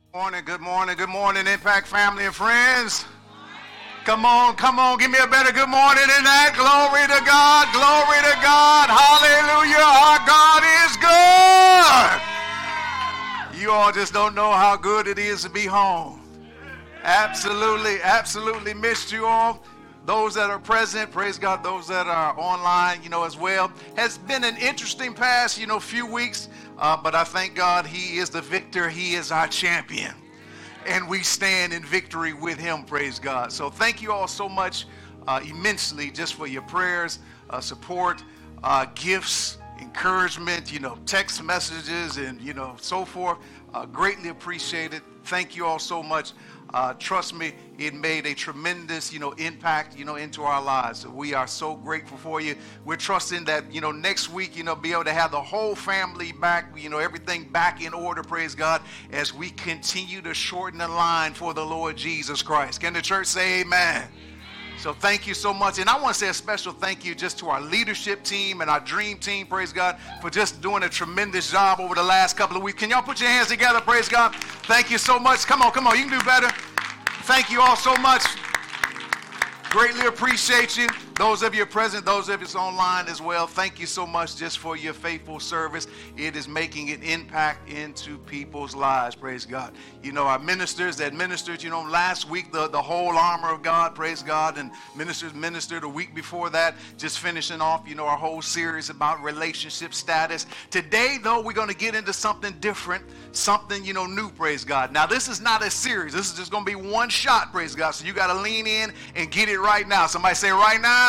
Good morning, Impact family and friends. Come on, give me a better good morning than that. Glory to God, hallelujah, our God is good. You all just don't know how good it is to be home. Absolutely missed you all. Those that are present, praise God, those that are online, as well. Has been an interesting past, few weeks, but I thank God He is the victor. He is our champion. And we stand in victory with Him, praise God. So thank you all so much, immensely, just for your prayers, support, gifts, encouragement, text messages, and, so forth. Greatly appreciated. Thank you all so much. Trust me, it made a tremendous, impact, into our lives. So we are so grateful for you. We're trusting that, next week, be able to have the whole family back, everything back in order, praise God, as we continue to shorten the line for the Lord Jesus Christ. Can the church say amen? So thank you so much. And I want to say a special thank you just to our leadership team and our dream team, praise God, for just doing a tremendous job over the last couple of weeks. Can y'all put your hands together, praise God? Thank you so much. Come on, you can do better. Thank you all so much. Greatly appreciate you. Those of you present, those of you online as well, thank you so much just for your faithful service. It is making an impact into people's lives, praise God. Our ministers that ministered, last week, the whole armor of God, praise God, and ministers ministered a week before that, just finishing off, our whole series about relationship status. Today, though, we're going to get into something different, something, new, praise God. Now, this is not a series. This is just going to be one shot, praise God. So you got to lean in and get it right now. Somebody say right now.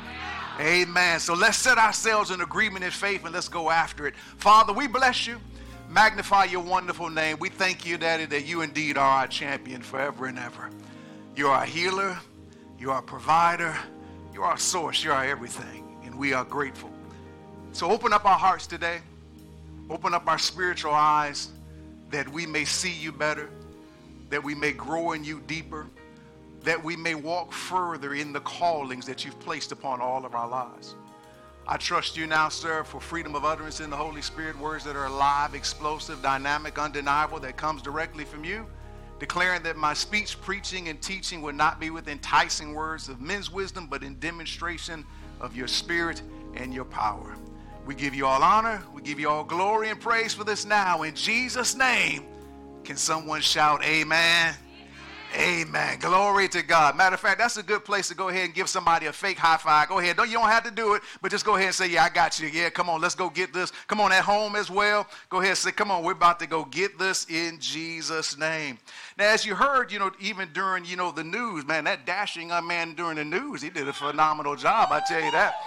Amen. So let's set ourselves in agreement in faith and let's go after it. Father, we bless you. Magnify your wonderful name. We thank you, Daddy, that you indeed are our champion forever and ever. You're our healer. You're our provider. You're our source. You're our everything. And we are grateful. So open up our hearts today. Open up our spiritual eyes that we may see you better, that we may grow in you deeper, that we may walk further in the callings that you've placed upon all of our lives. I trust you now, sir, for freedom of utterance in the Holy Spirit, words that are alive, explosive, dynamic, undeniable, that comes directly from you, declaring that my speech, preaching, and teaching would not be with enticing words of men's wisdom, but in demonstration of your spirit and your power. We give you all honor, we give you all glory and praise for this now. In Jesus' name, can someone shout amen? Amen. Glory to God. Matter of fact, that's a good place to go ahead and give somebody a fake high five. Go ahead. You don't have to do it, but just go ahead and say, yeah, I got you. Yeah, come on, let's go get this. Come on, at home as well. Go ahead and say, come on, we're about to go get this in Jesus' name. Now, as you heard, even during, the news, man, that dashing young man during the news, he did a phenomenal job, I tell you that.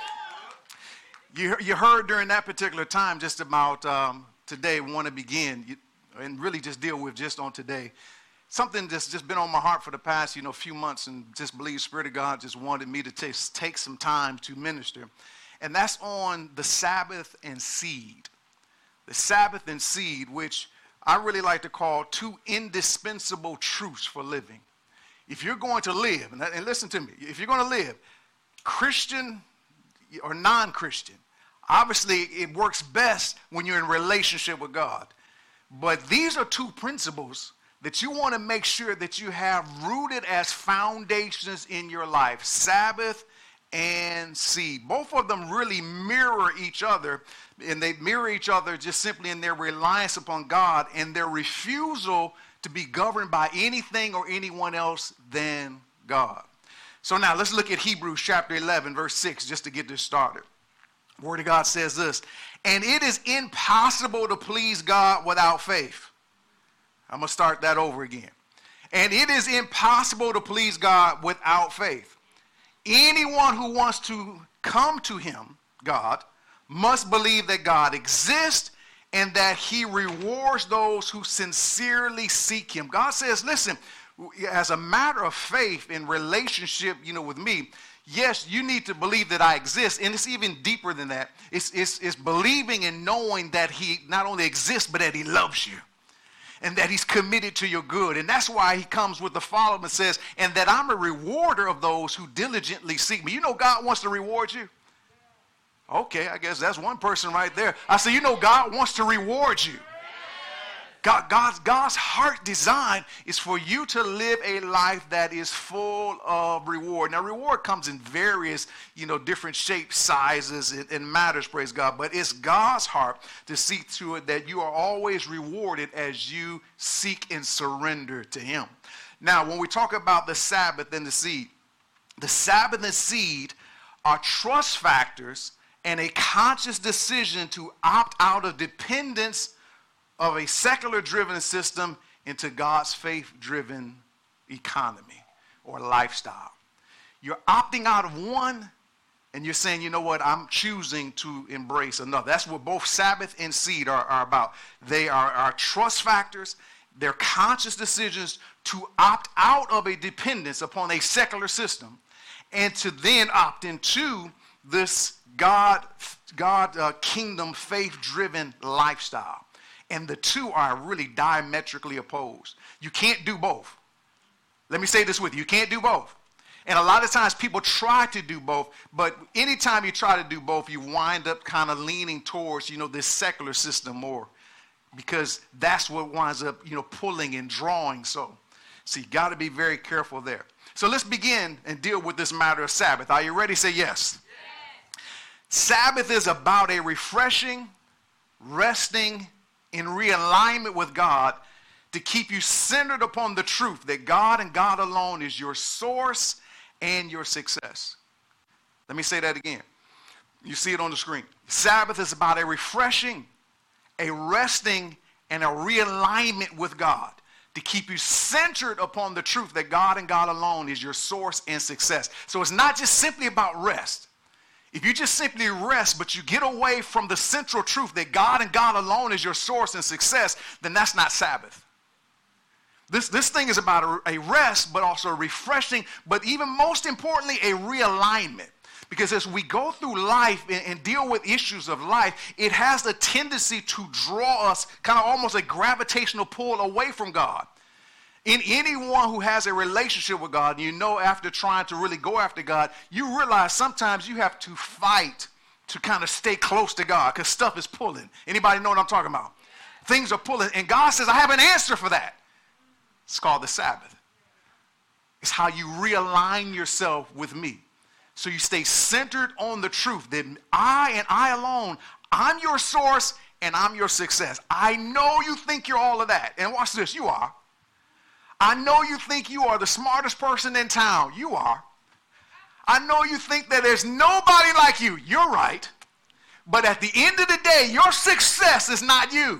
You heard during that particular time just about today, we want to begin and really just deal with just on today. Something that's just been on my heart for the past, few months, and just believe Spirit of God just wanted me to take some time to minister. And that's on the Sabbath and seed. The Sabbath and seed, which I really like to call two indispensable truths for living. If you're going to live, and listen to me, if you're going to live, Christian or non-Christian, obviously it works best when you're in relationship with God. But these are two principles that you want to make sure that you have rooted as foundations in your life. Sabbath and seed. Both of them really mirror each other, and they mirror each other just simply in their reliance upon God and their refusal to be governed by anything or anyone else than God. So now let's look at Hebrews chapter 11, verse 6, just to get this started. The Word of God says this, and it is impossible to please God without faith. I'm going to start that over again. And it is impossible to please God without faith. Anyone who wants to come to him, God, must believe that God exists and that he rewards those who sincerely seek him. God says, listen, as a matter of faith in relationship, with me, yes, you need to believe that I exist, and it's even deeper than that. It's believing and knowing that he not only exists, but that he loves you. And that he's committed to your good. And that's why he comes with the follow-up and says, and that I'm a rewarder of those who diligently seek me. God wants to reward you. Okay, I guess that's one person right there. I say, God wants to reward you. God's heart design is for you to live a life that is full of reward. Now, reward comes in various, different shapes, sizes, and matters, praise God. But it's God's heart to see to it that you are always rewarded as you seek and surrender to him. Now, when we talk about the Sabbath and the seed and seed are trust factors and a conscious decision to opt out of dependence of a secular-driven system into God's faith-driven economy or lifestyle. You're opting out of one, and you're saying, you know what, I'm choosing to embrace another. That's what both Sabbath and seed are about. They are trust factors. They're conscious decisions to opt out of a dependence upon a secular system and to then opt into this God kingdom, faith-driven lifestyle. And the two are really diametrically opposed. You can't do both. Let me say this with you. You can't do both. And a lot of times people try to do both, but anytime you try to do both, you wind up kind of leaning towards, this secular system more, because that's what winds up, pulling and drawing. So you got to be very careful there. So let's begin and deal with this matter of Sabbath. Are you ready? Say yes. Sabbath is about a refreshing, resting, in realignment with God to keep you centered upon the truth that God and God alone is your source and your success. Let me say that again. You see it on the screen. Sabbath is about a refreshing, a resting, and a realignment with God to keep you centered upon the truth that God and God alone is your source and success. So it's not just simply about rest. If you just simply rest, but you get away from the central truth that God and God alone is your source and success, then that's not Sabbath. This thing is about a rest, but also a refreshing, but even most importantly, a realignment. Because as we go through life and deal with issues of life, it has a tendency to draw us kind of almost a gravitational pull away from God. In anyone who has a relationship with God, after trying to really go after God, you realize sometimes you have to fight to kind of stay close to God because stuff is pulling. Anybody know what I'm talking about? Things are pulling. And God says, I have an answer for that. It's called the Sabbath. It's how you realign yourself with me. So you stay centered on the truth that I and I alone, I'm your source and I'm your success. I know you think you're all of that. And watch this, you are. I know you think you are the smartest person in town. You are. I know you think that there's nobody like you. You're right. But at the end of the day, your success is not you.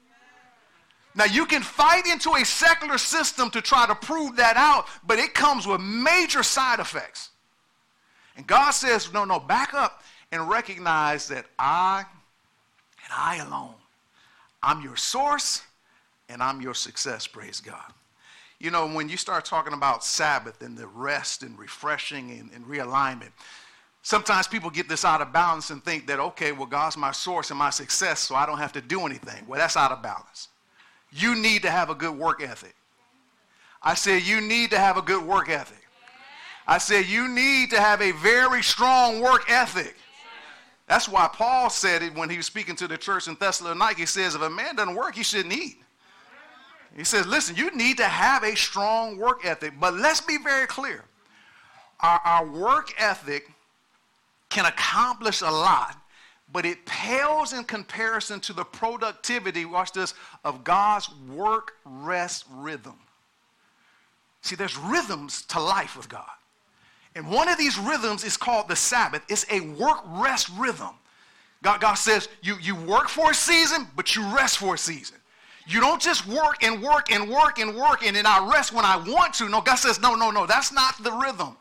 Now, you can fight into a secular system to try to prove that out, but it comes with major side effects. And God says, no, back up and recognize that I and I alone, I'm your source and I'm your success, praise God. When you start talking about Sabbath and the rest and refreshing and realignment, sometimes people get this out of balance and think that, okay, well, God's my source and my success, so I don't have to do anything. Well, that's out of balance. You need to have a good work ethic. I said you need to have a good work ethic. I said you need to have a very strong work ethic. That's why Paul said it when he was speaking to the church in Thessalonica. He says, if a man doesn't work, he shouldn't eat. He says, listen, you need to have a strong work ethic. But let's be very clear. Our work ethic can accomplish a lot, but it pales in comparison to the productivity, watch this, of God's work-rest rhythm. See, there's rhythms to life with God. And one of these rhythms is called the Sabbath. It's a work-rest rhythm. God says you work for a season, but you rest for a season. You don't just work and work and work and work and then I rest when I want to. No, God says, no, that's not the rhythm.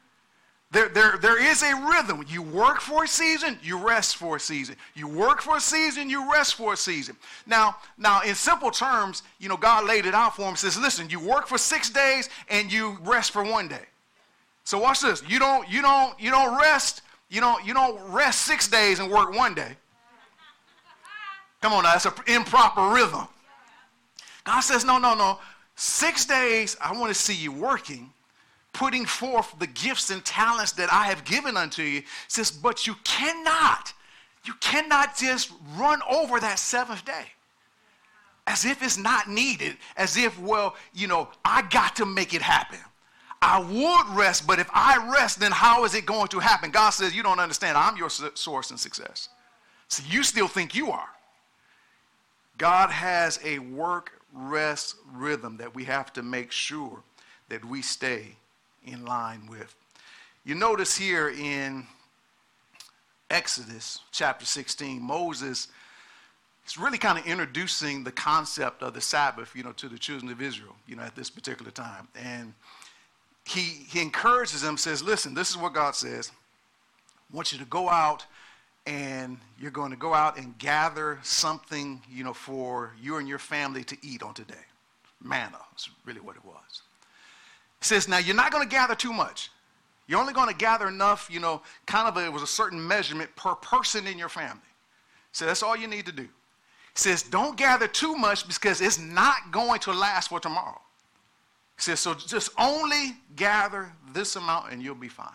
There is a rhythm. You work for a season, you rest for a season. You work for a season, you rest for a season. Now in simple terms, God laid it out for him. He says, listen, you work for 6 days and you rest for 1 day. So watch this. You don't rest 6 days and work 1 day. Come on now, that's an improper rhythm. God says, no. 6 days, I want to see you working, putting forth the gifts and talents that I have given unto you. He says, but you cannot just run over that seventh day. as if it's not needed, as if, well, I got to make it happen. I would rest, but if I rest, then how is it going to happen? God says, you don't understand. I'm your source and success. So you still think you are. God has a work-rest rhythm that we have to make sure that we stay in line with. You notice here in Exodus chapter 16, Moses is really kind of introducing the concept of the Sabbath, to the children of Israel, at this particular time. And he encourages them, says, listen, this is what God says. I want you to go out, and you're going to go out and gather something, for you and your family to eat on today. Manna is really what it was. He says, now you're not going to gather too much. You're only going to gather enough, it was a certain measurement per person in your family. So that's all you need to do. He says, don't gather too much because it's not going to last for tomorrow. He says, so just only gather this amount and you'll be fine.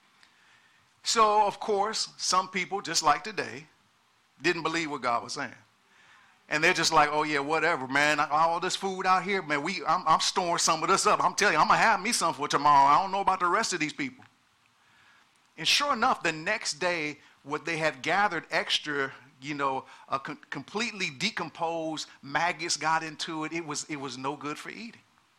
So, of course, some people, just like today, didn't believe what God was saying. And they're just like, oh, yeah, whatever, man. All this food out here, man, I'm storing some of this up. I'm telling you, I'm going to have me some for tomorrow. I don't know about the rest of these people. And sure enough, the next day, what they had gathered extra, completely decomposed, maggots got into it. It was no good for eating.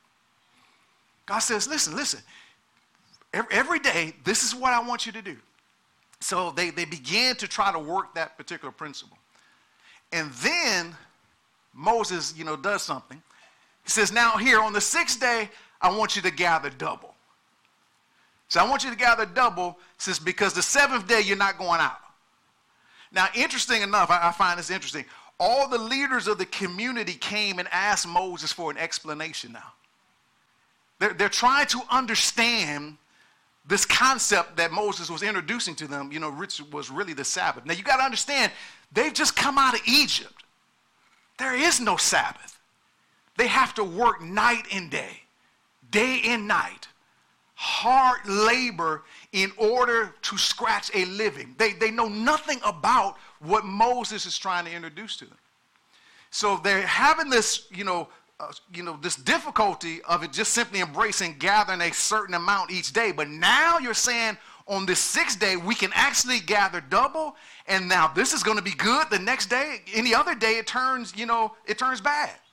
God says, listen, every day, this is what I want you to do. So they began to try to work that particular principle. And then Moses, does something. He says, now here on the 6th day, I want you to gather double. So I want you to gather double, says, because the 7th day you're not going out. Now, interesting enough, I find this interesting. All the leaders of the community came and asked Moses for an explanation now. They're trying to understand this concept that Moses was introducing to them, which was really the Sabbath. Now, you got to understand, they've just come out of Egypt. There is no Sabbath. They have to work night and day and night, hard labor in order to scratch a living. They know nothing about what Moses is trying to introduce to them. So they're having this, this difficulty of it just simply embracing gathering a certain amount each day. But now you're saying on this 6th day, we can actually gather double. And now this is going to be good. The next day, any other day, it turns bad. It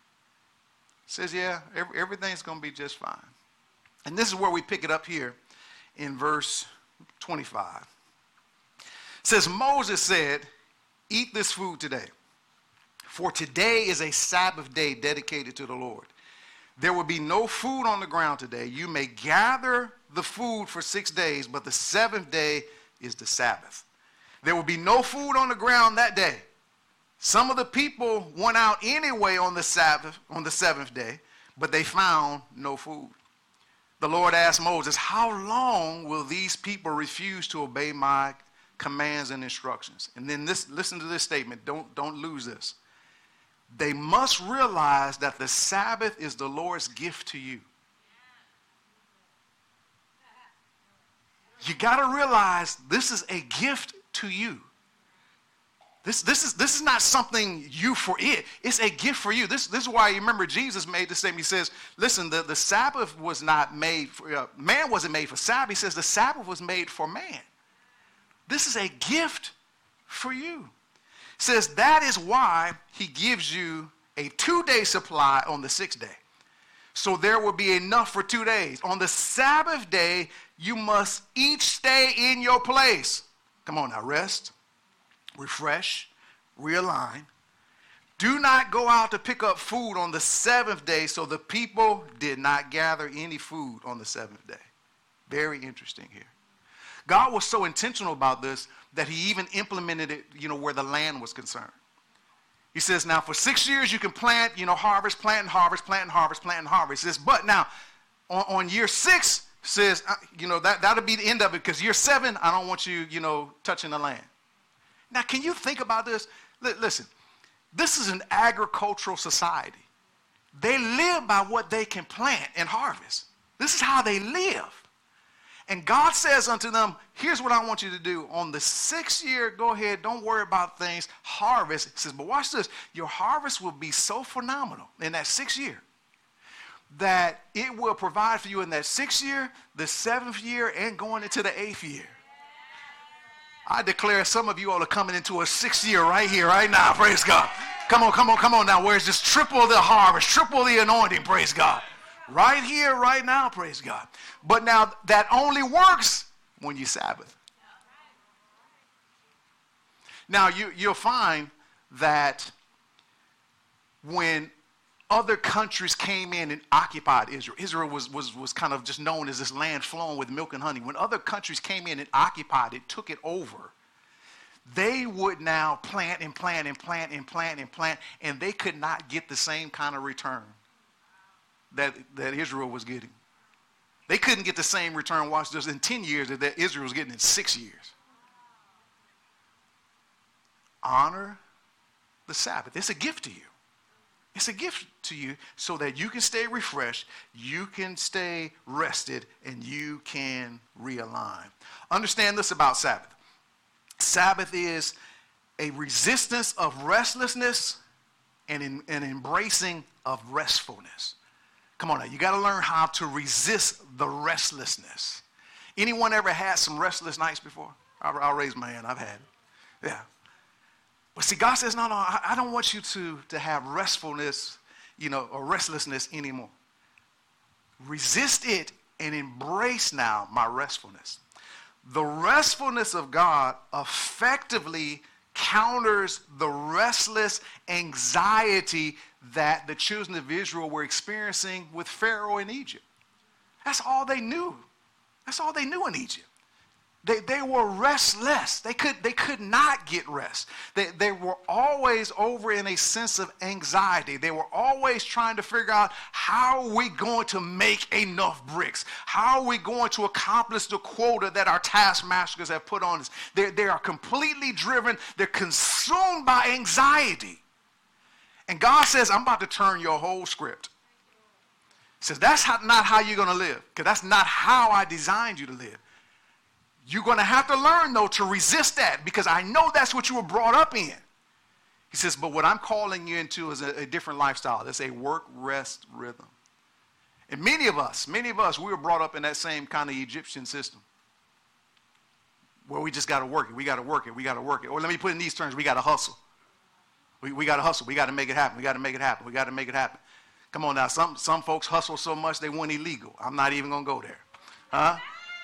says, yeah, everything's going to be just fine. And this is where we pick it up here in verse 25. It says, Moses said, eat this food today. For today is a Sabbath day dedicated to the Lord. There will be no food on the ground today. You may gather the food for 6 days, but the 7th day is the Sabbath. There will be no food on the ground that day. Some of the people went out anyway on the Sabbath, on the 7th day, but they found no food. The Lord asked Moses, how long will these people refuse to obey my commands and instructions? And then listen to this statement. Don't lose this. They must realize that the Sabbath is the Lord's gift to you. You got to realize this is a gift to you. This is not something you for it. It's a gift for you. This is why you remember Jesus made the statement. He says, listen, the Sabbath was not made for, man wasn't made for Sabbath. He says the Sabbath was made for man. This is a gift for you. Says that is why he gives you a 2-day supply on the 6th day. So there will be enough for 2 days. On the Sabbath day, you must each stay in your place. Come on now, rest, refresh, realign. Do not go out to pick up food on the 7th day. So the people did not gather any food on the 7th day. Very interesting here. God was so intentional about this that he even implemented it, where the land was concerned. He says, now for 6 years you can plant, harvest, plant and harvest, plant and harvest, plant and harvest. He says, but now on year 6, says, that'll be the end of it, because year 7, I don't want you, touching the land. Now, can you think about this? Listen, this is an agricultural society. They live by what they can plant and harvest. This is how they live. And God says unto them, here's what I want you to do. On the 6th year, go ahead, don't worry about things. Harvest. He says, but watch this. Your harvest will be so phenomenal in that 6th year that it will provide for you in that 6th year, the 7th year, and going into the 8th year. I declare some of you all are coming into a 6th year right here, right now. Praise God. Come on now. Where it's just triple the harvest, triple the anointing. Praise God. Right here, right now. Praise God. But now that only works when you Sabbath. Now you'll find that when other countries came in and occupied Israel. Israel was kind of just known as this land flowing with milk and honey. When other countries came in and occupied it, took it over, they would now plant and plant and plant and plant and plant, and they could not get the same kind of return that Israel was getting. They couldn't get the same return, watch this, in 10 years that Israel was getting in 6 years. Honor the Sabbath. It's a gift to you. It's a gift to you so that you can stay refreshed, you can stay rested, and you can realign. Understand this about Sabbath. Sabbath is a resistance of restlessness and an embracing of restfulness. Come on now, you got to learn how to resist the restlessness. Anyone ever had some restless nights before? I'll raise my hand. I've had it. Yeah. But see, God says, no, I don't want you to have restfulness, or restlessness anymore. Resist it and embrace now my restfulness. The restfulness of God effectively counters the restless anxiety that the children of Israel were experiencing with Pharaoh in Egypt. That's all they knew. That's all they knew in Egypt. They were restless. They could not get rest. They were always over in a sense of anxiety. They were always trying to figure out, how are we going to make enough bricks? How are we going to accomplish the quota that our taskmasters have put on us? They are completely driven. They're consumed by anxiety. And God says, I'm about to turn your whole script. He says, that's not how you're going to live, because that's not how I designed you to live. You're going to have to learn, though, to resist that, because I know that's what you were brought up in. He says, but what I'm calling you into is a different lifestyle. It's a work-rest rhythm. And many of us, we were brought up in that same kind of Egyptian system, where we just got to work it. We got to work it. We got to work it. Or let me put it in these terms. We got to hustle. We got to hustle. We got to make it happen. We got to make it happen. We got to make it happen. Come on now. Some folks hustle so much they went illegal. I'm not even going to go there. Huh?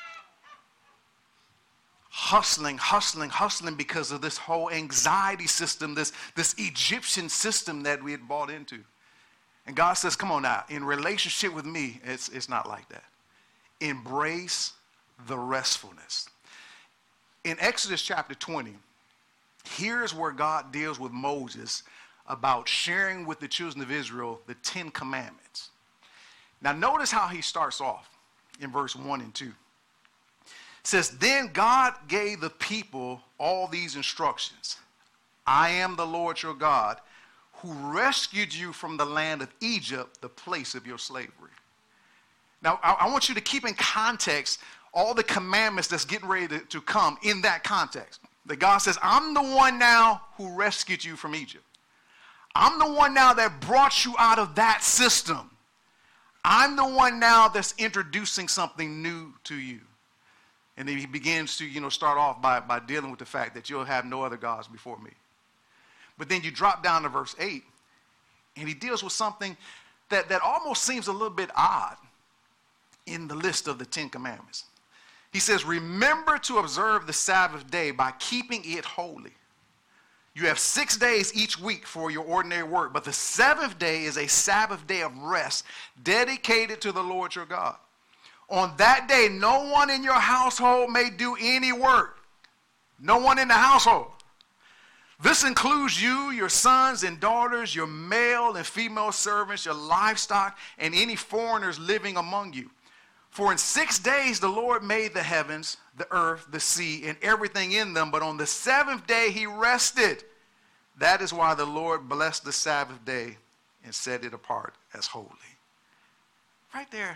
Hustling because of this whole anxiety system, this Egyptian system that we had bought into. And God says, come on now, in relationship with me, it's not like that. Embrace the restfulness. In Exodus chapter 20, here's where God deals with Moses about sharing with the children of Israel the 10 commandments. Now notice how he starts off in verse 1 and 2. It says, then God gave the people all these instructions. I am the Lord your God, who rescued you from the land of Egypt, the place of your slavery. Now, I want you to keep in context all the commandments that's getting ready to come in that context. That God says, I'm the one now who rescued you from Egypt. I'm the one now that brought you out of that system. I'm the one now that's introducing something new to you. And then he begins to, start off by dealing with the fact that you'll have no other gods before me. But then you drop down to verse 8, and he deals with something that almost seems a little bit odd in the list of the 10 commandments. He says, remember to observe the Sabbath day by keeping it holy. You have 6 days each week for your ordinary work, but the seventh day is a Sabbath day of rest dedicated to the Lord your God. On that day, no one in your household may do any work. No one in the household. This includes you, your sons and daughters, your male and female servants, your livestock, and any foreigners living among you. For in 6 days the Lord made the heavens, the earth, the sea, and everything in them. But on the seventh day he rested. That is why the Lord blessed the Sabbath day and set it apart as holy. Right there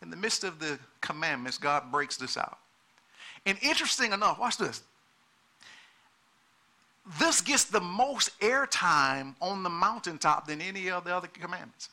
In the midst of the commandments, God breaks this out. And interesting enough, watch this. This gets the most airtime on the mountaintop than any of the other commandments.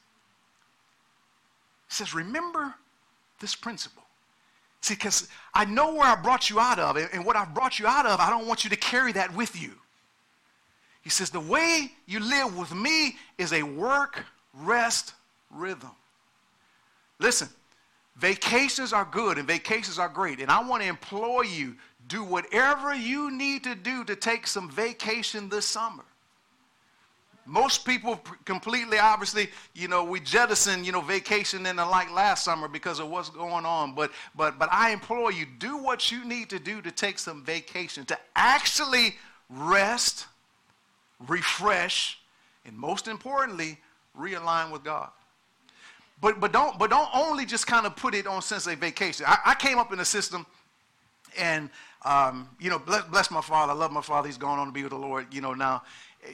It says, remember this principle. See, because I know where I brought you out of, and what I've brought you out of, I don't want you to carry that with you. He says, the way you live with me is a work-rest rhythm. Listen, vacations are good and vacations are great, and I want to implore you, do whatever you need to do to take some vacation this summer. Most people completely, obviously, we jettison, vacation and the like last summer because of what's going on. But I implore you, do what you need to do to take some vacation, to actually rest, refresh, and most importantly, realign with God. But don't only just kind of put it on sense of vacation. I came up in a system, and bless my father. I love my father. He's gone on to be with the Lord. Now,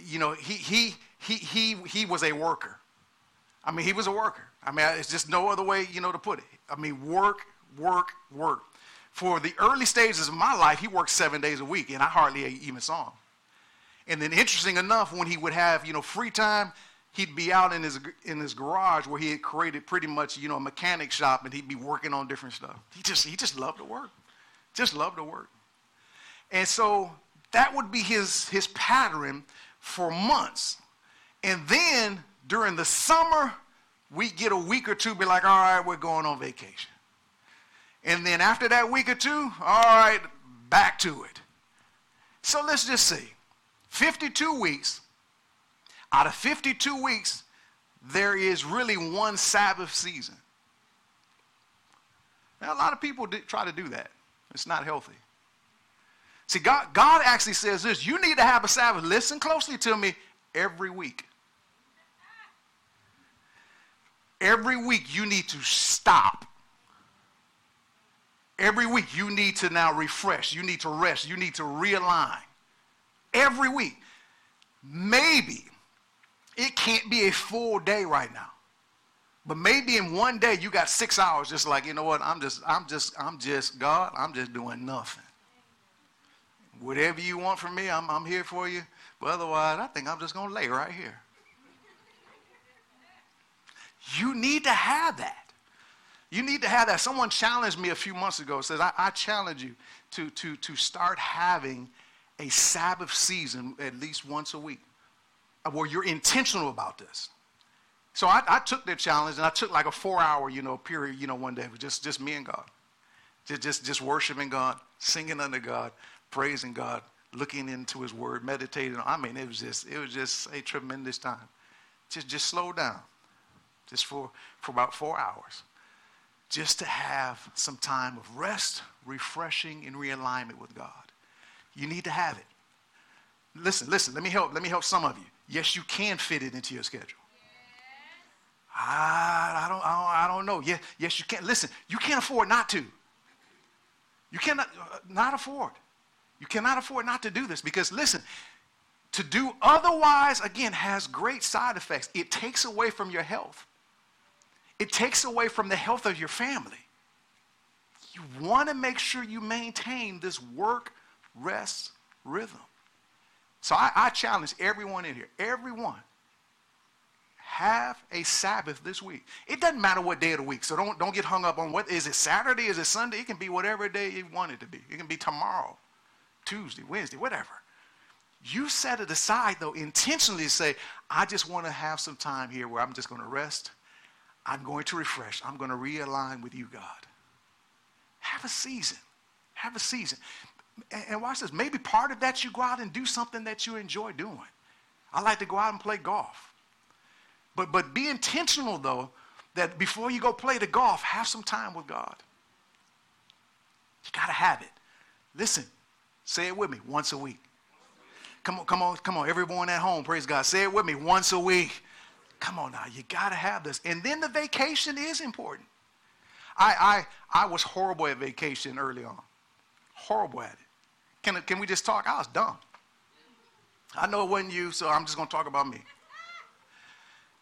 he was a worker. I mean, he was a worker. I mean, it's just no other way, to put it. I mean, work. For the early stages of my life, he worked 7 days a week, and I hardly even saw him. And then, interesting enough, when he would have, free time, he'd be out in his garage where he had created pretty much, a mechanic shop, and he'd be working on different stuff. He just loved to work. Just loved to work. And so that would be his pattern for months. And then during the summer, we get a week or two, be like, all right, we're going on vacation. And then after that week or two, all right, back to it. So let's just see. 52 weeks. Out of 52 weeks, there is really one Sabbath season. Now, a lot of people try to do that. It's not healthy. See, God actually says this. You need to have a Sabbath. Listen closely to me. Every week. Every week you need to stop. Every week you need to now refresh. You need to rest. You need to realign. Every week. Maybe it can't be a full day right now. But maybe in one day you got 6 hours just like, you know what, I'm just God, I'm just doing nothing. Whatever you want from me, I'm here for you. But otherwise, I think I'm just going to lay right here. You need to have that. You need to have that. Someone challenged me a few months ago. Says, I challenge you to start having a Sabbath season at least once a week where you're intentional about this. So I took that challenge, and I took like a 4-hour, period, one day. It was just me and God. Just worshiping God, singing unto God, praising God, looking into his word, meditating. I mean, it was just a tremendous time. Just slow down. Just for about 4 hours. Just to have some time of rest, refreshing, and realignment with God. You need to have it. Listen, let me help some of you. Yes, you can fit it into your schedule. I don't know. Yes, you can. Listen, you can't afford not to. You cannot not afford. You cannot afford not to do this because, listen, to do otherwise, again, has great side effects. It takes away from your health. It takes away from the health of your family. You want to make sure you maintain this work-rest rhythm. So I challenge everyone in here, everyone, have a Sabbath this week. It doesn't matter what day of the week, so don't get hung up on what, is it Saturday, is it Sunday? It can be whatever day you want it to be. It can be tomorrow, Tuesday, Wednesday, whatever. You set it aside, though, intentionally to say, I just want to have some time here where I'm just going to rest. I'm going to refresh. I'm going to realign with you, God. Have a season. Have a season. And watch this. Maybe part of that you go out and do something that you enjoy doing. I like to go out and play golf. But be intentional, though, that before you go play the golf, have some time with God. You got to have it. Listen, say it with me, once a week. Come on, everyone at home, praise God. Say it with me, once a week. Come on now, you got to have this. And then the vacation is important. I was horrible at vacation early on. Horrible at it. Can we just talk? I was dumb. I know it wasn't you, so I'm just going to talk about me.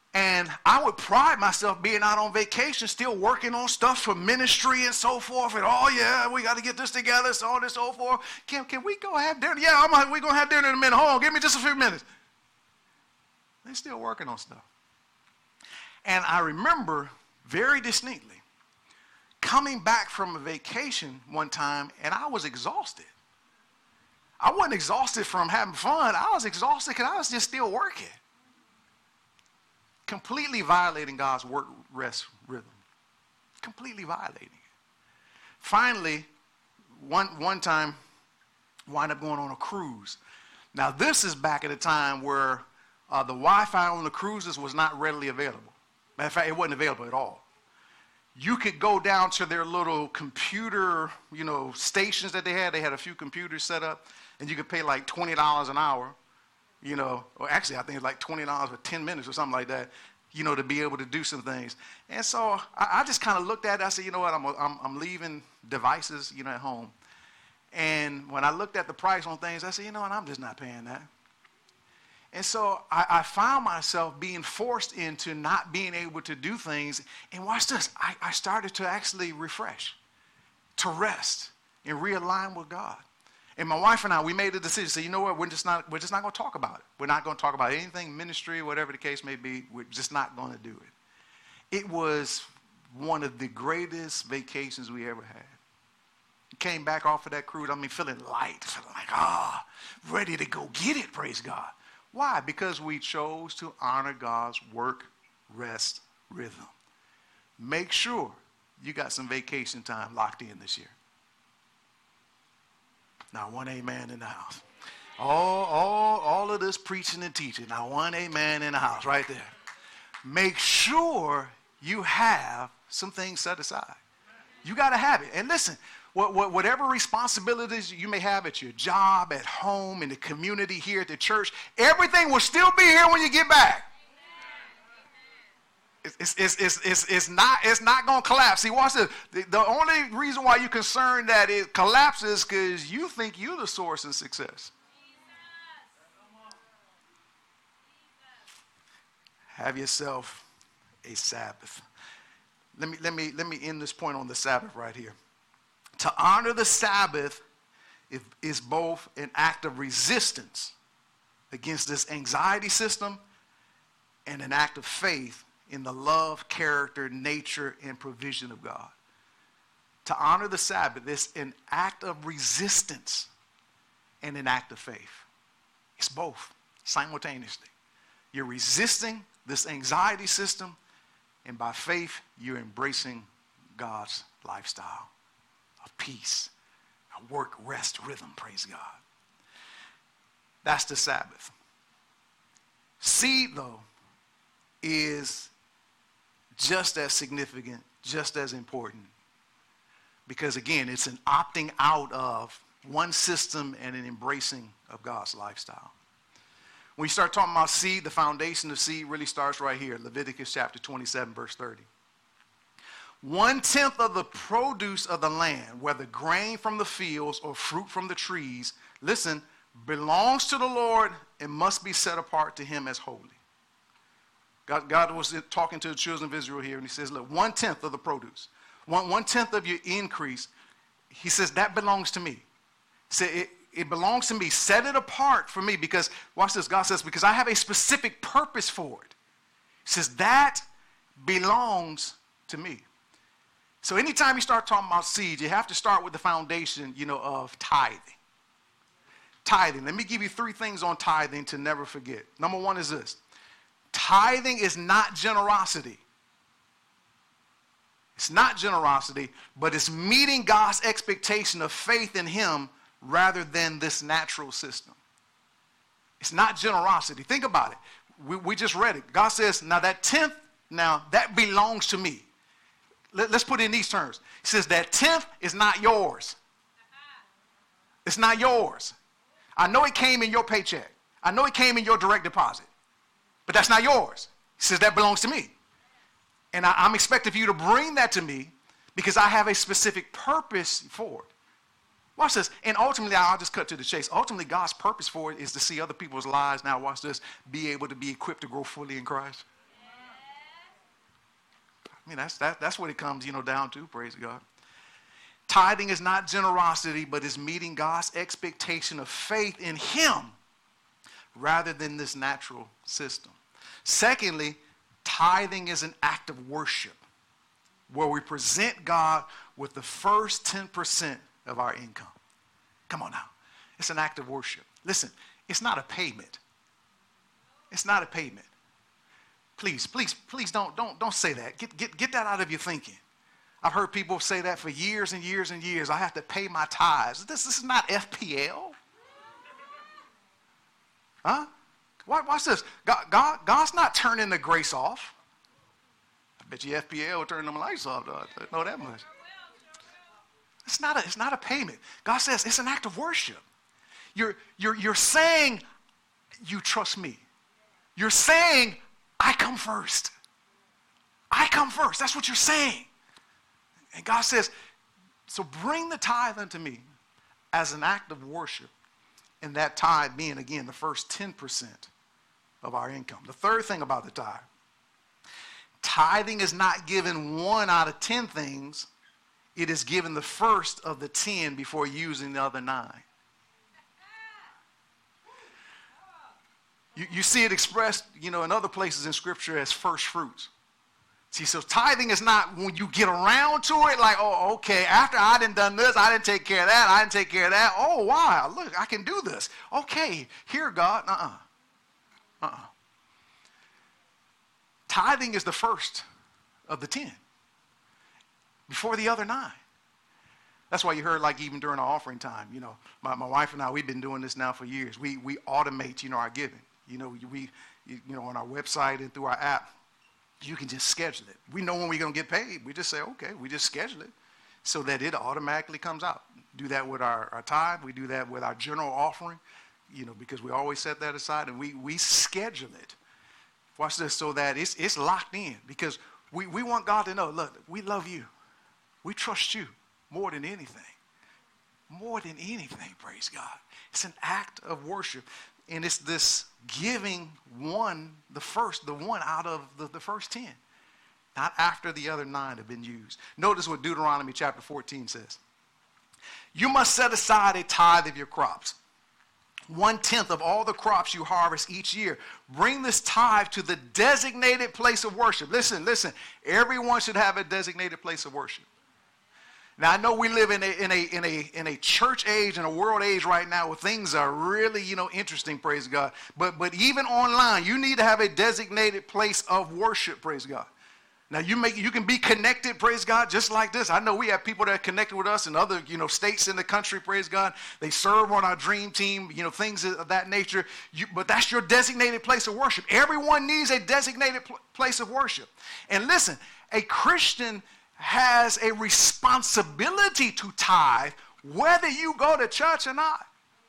And I would pride myself being out on vacation, still working on stuff for ministry and so forth. And, oh, yeah, we got to get this together, so on and so forth. Can we go have dinner? Yeah, we're going to have dinner in a minute. Hold on, give me just a few minutes. They're still working on stuff. And I remember very distinctly coming back from a vacation one time, and I was exhausted. I wasn't exhausted from having fun. I was exhausted because I was just still working. Completely violating God's work-rest rhythm. Completely violating it. Finally, one time, wind up going on a cruise. Now, this is back at a time where the Wi-Fi on the cruises was not readily available. Matter of fact, it wasn't available at all. You could go down to their little computer, stations that they had. They had a few computers set up, and you could pay like $20 an hour. Or actually, I think it's like $20 for 10 minutes or something like that, to be able to do some things. And so I just kind of looked at it. I said, you know what, I'm leaving devices, at home. And when I looked at the price on things, I said, you know what, I'm just not paying that. And so I found myself being forced into not being able to do things. And watch this, I started to actually refresh, to rest, and realign with God. And my wife and I, we made a decision. So you know what? We're just not going to talk about it. We're not going to talk about anything, ministry, whatever the case may be. We're just not going to do it. It was one of the greatest vacations we ever had. Came back off of that cruise, feeling light, feeling like, ready to go get it, praise God. Why? Because we chose to honor God's work, rest, rhythm. Make sure you got some vacation time locked in this year. Now, one amen in the house. All of this preaching and teaching. Now, one amen in the house right there. Make sure you have some things set aside. You got to have it. And listen, whatever responsibilities you may have at your job, at home, in the community, here at the church, everything will still be here when you get back. It's not going to collapse. See, watch this. The only reason why you're concerned that it collapses is because you think you're the source of success. Have yourself a Sabbath. Let me end this point on the Sabbath right here. To honor the Sabbath is both an act of resistance against this anxiety system and an act of faith in the love, character, nature, and provision of God. To honor the Sabbath is an act of resistance and an act of faith. It's both simultaneously. You're resisting this anxiety system, and by faith, you're embracing God's lifestyle of peace, a work, rest, rhythm, praise God. That's the Sabbath. Seed, though, is just as significant, just as important. Because again, it's an opting out of one system and an embracing of God's lifestyle. When you start talking about seed, the foundation of seed really starts right here, Leviticus chapter 27, verse 30. 1/10 of the produce of the land, whether grain from the fields or fruit from the trees, listen, belongs to the Lord and must be set apart to him as holy. God was talking to the children of Israel here, and he says, look, 1/10 of the produce, 1/10 of your increase, he says, that belongs to me. He said, it belongs to me. Set it apart for me because, watch this, God says, because I have a specific purpose for it. He says, that belongs to me. So anytime you start talking about seeds, you have to start with the foundation, of tithing. Tithing. Let me give you 3 things on tithing to never forget. Number 1 is this. Tithing is not generosity. It's not generosity, but it's meeting God's expectation of faith in him rather than this natural system. It's not generosity. Think about it. We just read it. God says, now that 10th, that belongs to me. Let's put it in these terms. He says that 10th is not yours. It's not yours. I know it came in your paycheck. I know it came in your direct deposit. But that's not yours. He says that belongs to me. And I'm expecting for you to bring that to me because I have a specific purpose for it. Watch this. And ultimately, I'll just cut to the chase. Ultimately, God's purpose for it is to see other people's lives, now watch this, be able to be equipped to grow fully in Christ. I mean, that's what it comes, down to, praise God. Tithing is not generosity, but is meeting God's expectation of faith in him rather than this natural system. Secondly, tithing is an act of worship where we present God with the first 10% of our income. Come on now. It's an act of worship. Listen, it's not a payment. It's not a payment. Please don't say that. Get that out of your thinking. I've heard people say that for years and years and years. I have to pay my tithes. This is not FPL. Huh? Watch this. God's not turning the grace off. I bet you FPL will turn them lights off, though. I know that much. It's not a payment. God says it's an act of worship. You're saying you trust me. You're saying I come first. I come first. That's what you're saying. And God says, so bring the tithe unto me as an act of worship. And that tithe being, again, the first 10% of our income. The third thing about the tithe, tithing is not given 1 out of 10 things. It is given the first of the 10 before using the other 9. You see it expressed, in other places in Scripture as first fruits. See, so tithing is not when you get around to it, like, oh, okay, after I done this, I didn't take care of that, I didn't take care of that. Oh, wow, look, I can do this. Okay, here, God, Tithing is the first of the 10 before the other 9. That's why you heard, like, even during our offering time, my wife and I, we've been doing this now for years. We automate, our giving. We on our website and through our app, you can just schedule it. We know when we're going to get paid. We just say, okay, we just schedule it so that it automatically comes out. Do that with our tithe. We do that with our general offering, because we always set that aside, and we schedule it. Watch this, so that it's locked in, because we want God to know, look, we love you. We trust you more than anything. More than anything, praise God. It's an act of worship. And it's this giving the one out of the first 10. Not after the other 9 have been used. Notice what Deuteronomy chapter 14 says. You must set aside a tithe of your crops. 1/10 of all the crops you harvest each year. Bring this tithe to the designated place of worship. Listen. Everyone should have a designated place of worship. Now, I know we live in a church age and a world age right now where things are really, interesting, praise God. But even online, you need to have a designated place of worship, praise God. Now, you can be connected, praise God, just like this. I know we have people that are connected with us in other, states in the country, praise God. They serve on our dream team, things of that nature. But that's your designated place of worship. Everyone needs a designated place of worship. And listen, a Christian has a responsibility to tithe whether you go to church or not.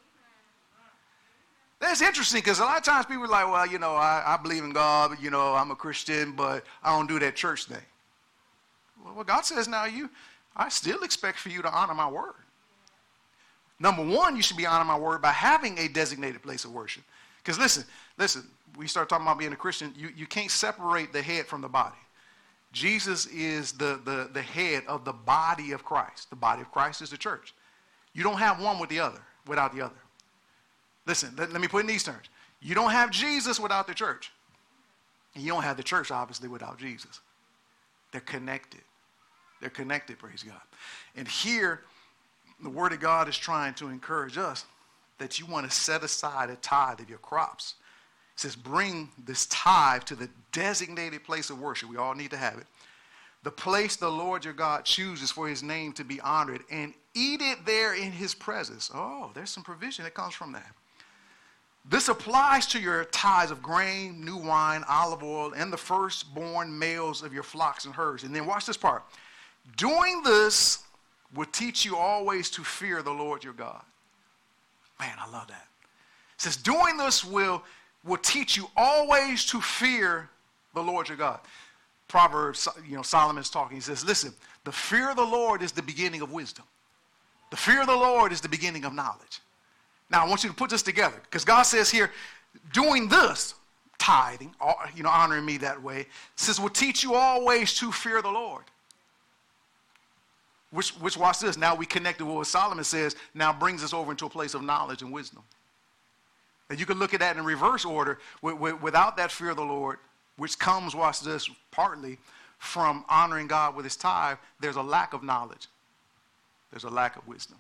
That's interesting, because a lot of times people are like, well, I believe in God, but, I'm a Christian, but I don't do that church thing. Well, God says now I still expect for you to honor my word. Number one, you should be honoring my word by having a designated place of worship. Because listen, we start talking about being a Christian, you can't separate the head from the body. Jesus is the head of the body of Christ. The body of Christ is the church. You don't have one without the other. Listen, let me put it in these terms. You don't have Jesus without the church. And you don't have the church, obviously, without Jesus. They're connected. They're connected, praise God. And here, the Word of God is trying to encourage us that you want to set aside a tithe of your crops. It says, bring this tithe to the designated place of worship. We all need to have it. The place the Lord your God chooses for his name to be honored, and eat it there in his presence. Oh, there's some provision that comes from that. This applies to your tithes of grain, new wine, olive oil, and the firstborn males of your flocks and herds. And then watch this part. Doing this will teach you always to fear the Lord your God. Man, I love that. It says, doing this will teach you always to fear the Lord your God. Proverbs, Solomon's talking. He says, listen, the fear of the Lord is the beginning of wisdom. The fear of the Lord is the beginning of knowledge. Now, I want you to put this together, because God says here, doing this, tithing, honoring me that way. It says, will teach you always to fear the Lord. Which watch this, now we connected with what Solomon says, now brings us over into a place of knowledge and wisdom. And you can look at that in reverse order. Without that fear of the Lord, which comes, watch this, partly from honoring God with his tithe, there's a lack of knowledge. There's a lack of wisdom.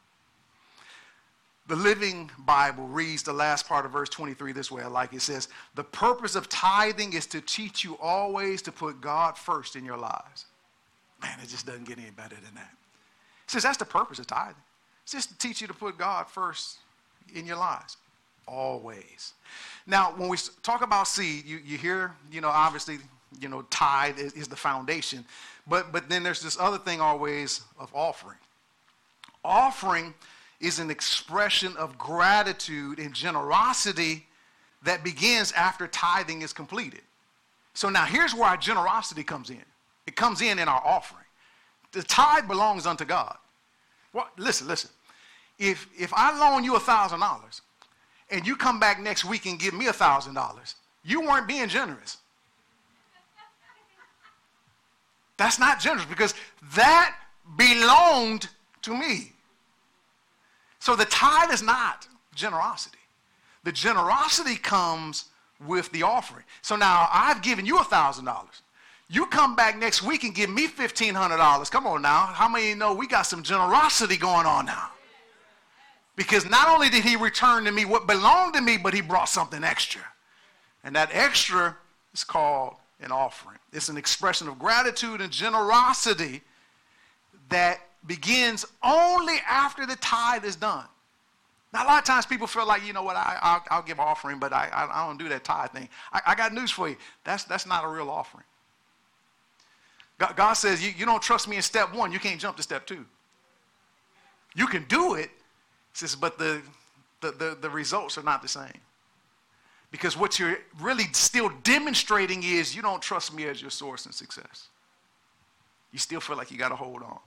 The Living Bible reads the last part of verse 23 this way. I like it. It says, the purpose of tithing is to teach you always to put God first in your lives. Man, it just doesn't get any better than that. It says that's the purpose of tithing. It's just to teach you to put God first in your lives. Always. Now, when we talk about seed, you hear, obviously, tithe is the foundation. But then there's this other thing always of offering. Offering is an expression of gratitude and generosity that begins after tithing is completed. So now here's where our generosity comes in. It comes in our offering. The tithe belongs unto God. Well, listen. If I loan you $1,000 and you come back next week and give me $1,000, you weren't being generous. That's not generous because that belonged to me. So the tithe is not generosity. The generosity comes with the offering. So now I've given you $1,000. You come back next week and give me $1,500. Come on now. How many of you know we got some generosity going on now? Because not only did he return to me what belonged to me, but he brought something extra. And that extra is called an offering. It's an expression of gratitude and generosity that begins only after the tithe is done. Now, a lot of times people feel like, I'll give an offering, but I don't do that tithe thing. I got news for you. That's not a real offering. God says, you don't trust me in step one, you can't jump to step two. You can do it, says, but the results are not the same. Because what you're really still demonstrating is you don't trust me as your source of success. You still feel like you got to hold on.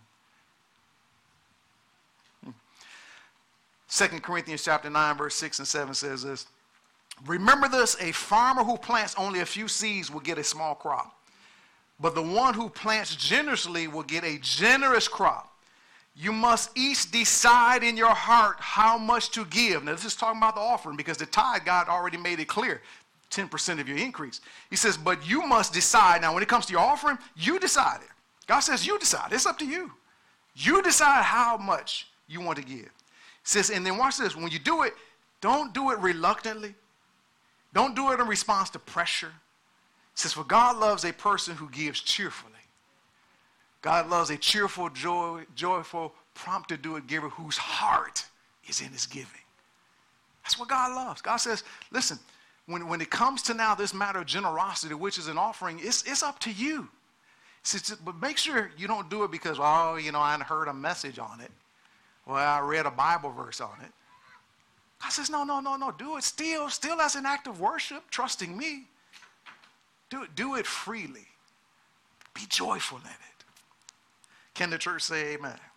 2 Corinthians chapter 9, verse 6 and 7 says this. Remember this, a farmer who plants only a few seeds will get a small crop. But the one who plants generously will get a generous crop. You must each decide in your heart how much to give. Now, this is talking about the offering because the tithe, God already made it clear, 10% of your increase. He says, but you must decide. Now, when it comes to your offering, you decide it. God says you decide. It's up to you. You decide how much you want to give. He says, and then watch this. When you do it, don't do it reluctantly. Don't do it in response to pressure. It says, for God loves a person who gives cheerfully. God loves a cheerful, joyful, prompt to do it giver whose heart is in his giving. That's what God loves. God says, listen, when it comes to now this matter of generosity, which is an offering, it's up to you. He says, but make sure you don't do it because, I heard a message on it. Well, I read a Bible verse on it. God says, no. Do it still as an act of worship, trusting me. Do it freely. Be joyful in it. Can the church say amen? Amen?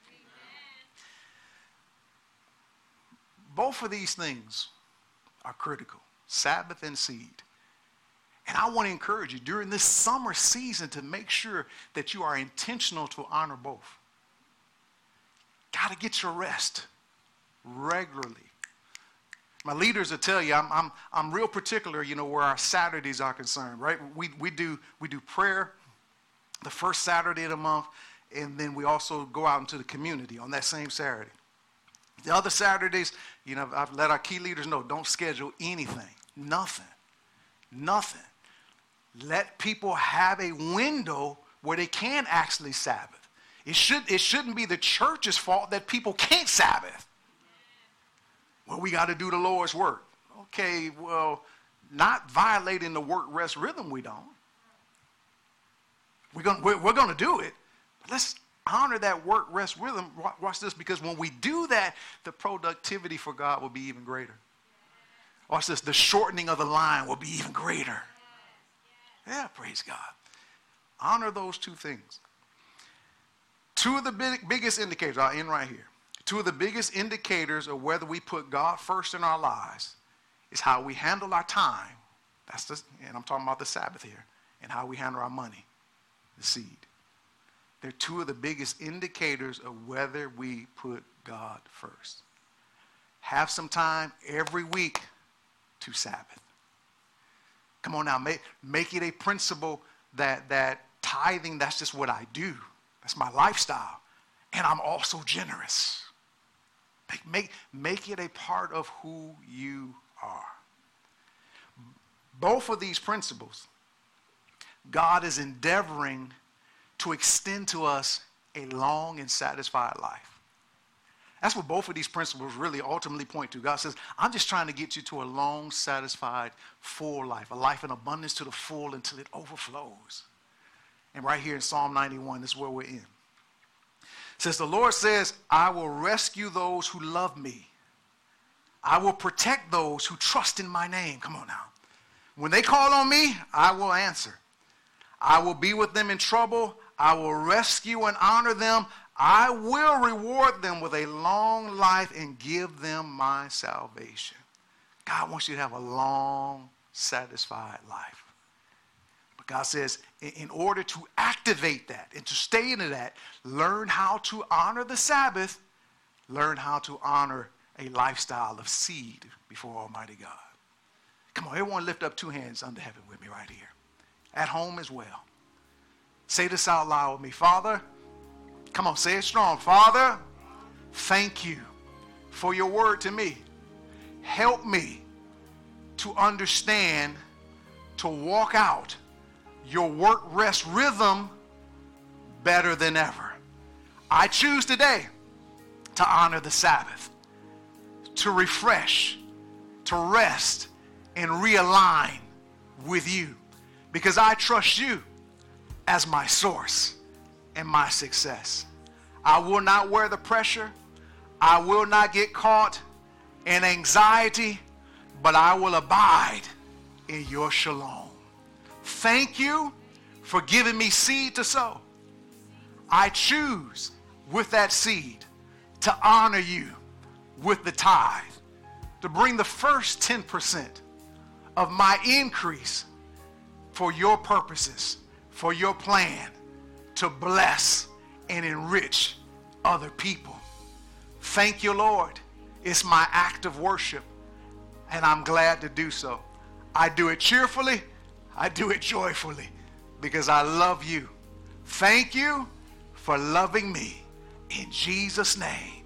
Both of these things are critical, Sabbath and seed. And I want to encourage you during this summer season to make sure that you are intentional to honor both. Got to get your rest regularly. My leaders will tell you I'm real particular, where our Saturdays are concerned, right? We do prayer the first Saturday of the month, and then we also go out into the community on that same Saturday. The other Saturdays, I've let our key leaders know, don't schedule anything, nothing. Let people have a window where they can actually Sabbath. It shouldn't be the church's fault that people can't Sabbath. Well, we got to do the Lord's work. Okay, well, not violating the work-rest rhythm, we don't. We're going to do it. But let's honor that work-rest rhythm. Watch this, because when we do that, the productivity for God will be even greater. Watch this. The shortening of the line will be even greater. Yeah, praise God. Honor those two things. Two of the biggest indicators, I'll end right here. Two of the biggest indicators of whether we put God first in our lives is how we handle our time. And I'm talking about the Sabbath here and how we handle our money, the seed. They're two of the biggest indicators of whether we put God first. Have some time every week to Sabbath. Come on now, make it a principle that tithing, that's just what I do. That's my lifestyle. And I'm also generous. Make it a part of who you are. Both of these principles, God is endeavoring to extend to us a long and satisfied life. That's what both of these principles really ultimately point to. God says, I'm just trying to get you to a long, satisfied, full life, a life in abundance to the full until it overflows. And right here in Psalm 91, this is where we're in. It says, the Lord says, I will rescue those who love me. I will protect those who trust in my name. Come on now. When they call on me, I will answer. I will be with them in trouble. I will rescue and honor them. I will reward them with a long life and give them my salvation. God wants you to have a long, satisfied life. But God says, in order to activate that and to stay into that, learn how to honor the Sabbath, learn how to honor a lifestyle of seed before Almighty God. Come on, everyone lift up two hands under heaven with me right here. At home as well. Say this out loud with me. Father, come on, say it strong. Father, thank you for your word to me. Help me to understand, to walk out your work-rest rhythm better than ever. I choose today to honor the Sabbath, to refresh, to rest, and realign with you, because I trust you as my source and my success. I will not wear the pressure. I will not get caught in anxiety, but I will abide in your shalom. Thank you for giving me seed to sow. I choose with that seed to honor you with the tithe, to bring the first 10% of my increase for your purposes, for your plan, to bless and enrich other people. Thank you, Lord. It's my act of worship, and I'm glad to do so. I do it cheerfully. I do it joyfully because I love you. Thank you for loving me. In Jesus' name,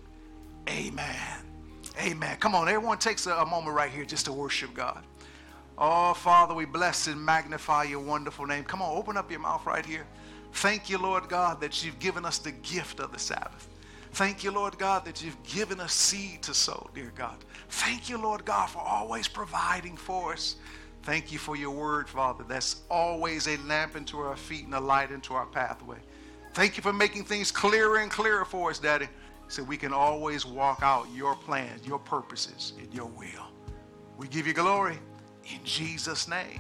amen. Amen. Come on, everyone takes a moment right here just to worship God. Oh, Father, we bless and magnify your wonderful name. Come on, open up your mouth right here. Thank you, Lord God, that you've given us the gift of the Sabbath. Thank you, Lord God, that you've given us seed to sow, dear God. Thank you, Lord God, for always providing for us. Thank you for your word, Father, that's always a lamp into our feet and a light into our pathway. Thank you for making things clearer and clearer for us, Daddy, so we can always walk out your plans, your purposes, and your will. We give you glory. In Jesus' name,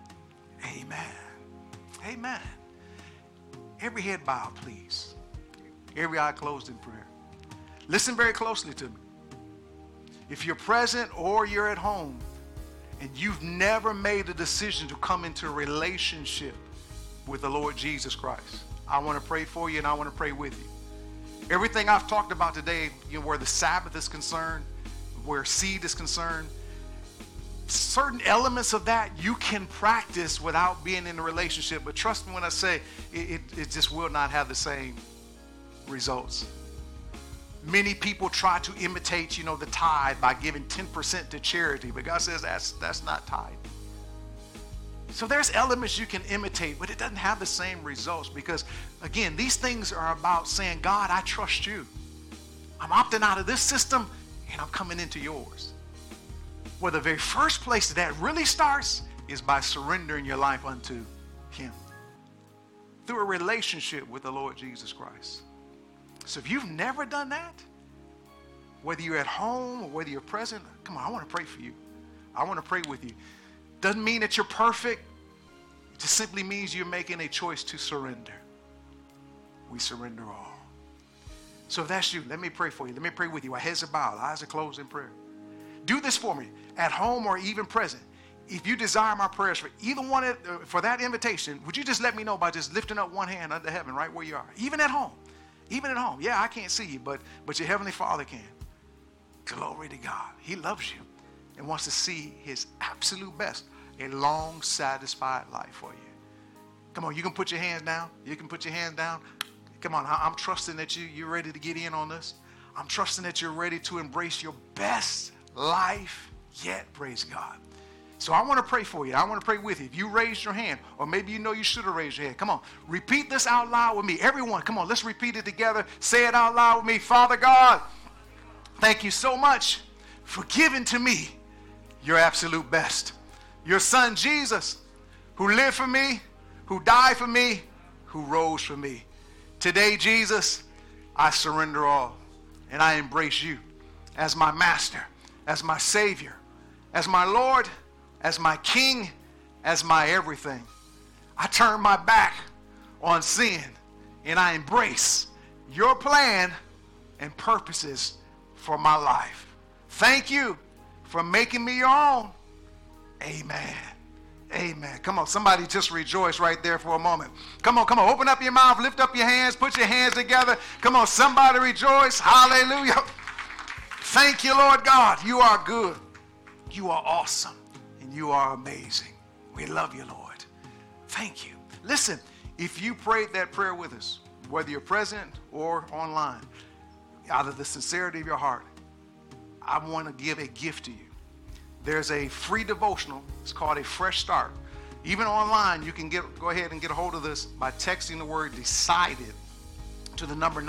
amen. Amen. Every head bowed, please. Every eye closed in prayer. Listen very closely to me. If you're present or you're at home and you've never made a decision to come into a relationship with the Lord Jesus Christ, I want to pray for you and I want to pray with you. Everything I've talked about today, where the Sabbath is concerned, where seed is concerned, certain elements of that you can practice without being in a relationship, but trust me when I say it just will not have the same results. Many people try to imitate, the tithe by giving 10% to charity, but God says that's not tithe. So there's elements you can imitate, but it doesn't have the same results because, again, these things are about saying, God, I trust you. I'm opting out of this system and I'm coming into yours. Well, the very first place that really starts is by surrendering your life unto him through a relationship with the Lord Jesus Christ. So if you've never done that, whether you're at home or whether you're present, come on, I want to pray for you. I want to pray with you. Doesn't mean that you're perfect. It just simply means you're making a choice to surrender. We surrender all. So if that's you, let me pray for you. Let me pray with you. Our heads are bowed, eyes are closed in prayer. Do this for me, at home or even present. if you desire my prayers for either one, for that invitation, would you just let me know by just lifting up one hand under heaven right where you are? Even at home. Even at home. Yeah, I can't see you, but your Heavenly Father can. Glory to God. He loves you and wants to see his absolute best, a long, satisfied life for you. Come on, you can put your hands down. You can put your hands down. Come on, I'm trusting that you're ready to get in on this. I'm trusting that you're ready to embrace your best life yet, praise God. So I want to pray for you. I want to pray with you. If you raised your hand, or maybe you know you should have raised your hand, come on, repeat this out loud with me. Everyone, come on, let's repeat it together. Say it out loud with me. Father God, thank you so much for giving to me your absolute best. Your son Jesus, who lived for me, who died for me, who rose for me. Today, Jesus, I surrender all, and I embrace you as my master, as my Savior, as my Lord, as my King, as my everything. I turn my back on sin, and I embrace your plan and purposes for my life. Thank you for making me your own. Amen. Amen. Come on, somebody just rejoice right there for a moment. Come on, open up your mouth, lift up your hands, put your hands together. Come on, somebody rejoice. Hallelujah. Thank you, Lord God. You are good. You are awesome. And you are amazing. We love you, Lord. Thank you. Listen, if you prayed that prayer with us, whether you're present or online, out of the sincerity of your heart, I want to give a gift to you. There's a free devotional. It's called A Fresh Start. Even online, you can go ahead and get a hold of this by texting the word DECIDED to the number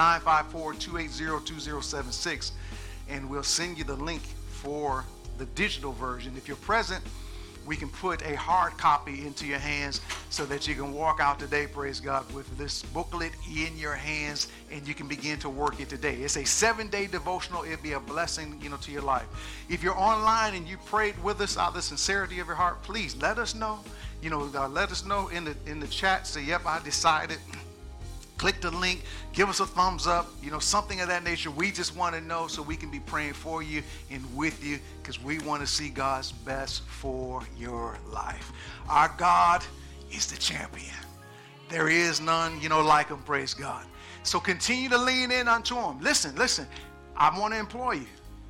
954-280-2076, and we'll send you the link for the digital version. If you're present, we can put a hard copy into your hands so that you can walk out today, praise God, with this booklet in your hands, and you can begin to work it today. It's a 7-day devotional. It'll be a blessing, to your life. If you're online and you prayed with us out of the sincerity of your heart, please let us know. Let us know in the chat. Say, yep, I decided. Click the link, give us a thumbs up, something of that nature. We just want to know so we can be praying for you and with you, because we want to see God's best for your life. Our God is the champion. There is none, like him, praise God. So continue to lean in unto him. Listen, I want to implore you.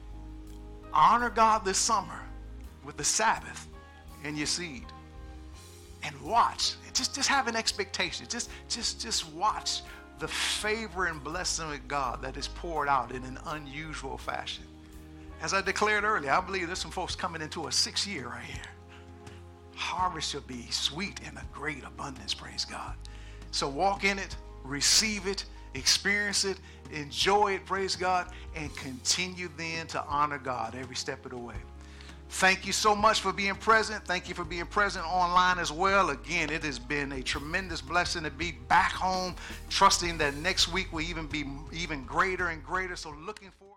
Honor God this summer with the Sabbath and your seed. And watch. Just have an expectation. Just watch the favor and blessing of God that is poured out in an unusual fashion. As I declared earlier, I believe there's some folks coming into a 6th year right here. Harvest shall be sweet in a great abundance, praise God. So walk in it, receive it, experience it, enjoy it, praise God, and continue then to honor God every step of the way. Thank you so much for being present. Thank you for being present online as well. Again, it has been a tremendous blessing to be back home, trusting that next week will even be even greater and greater. So looking forward.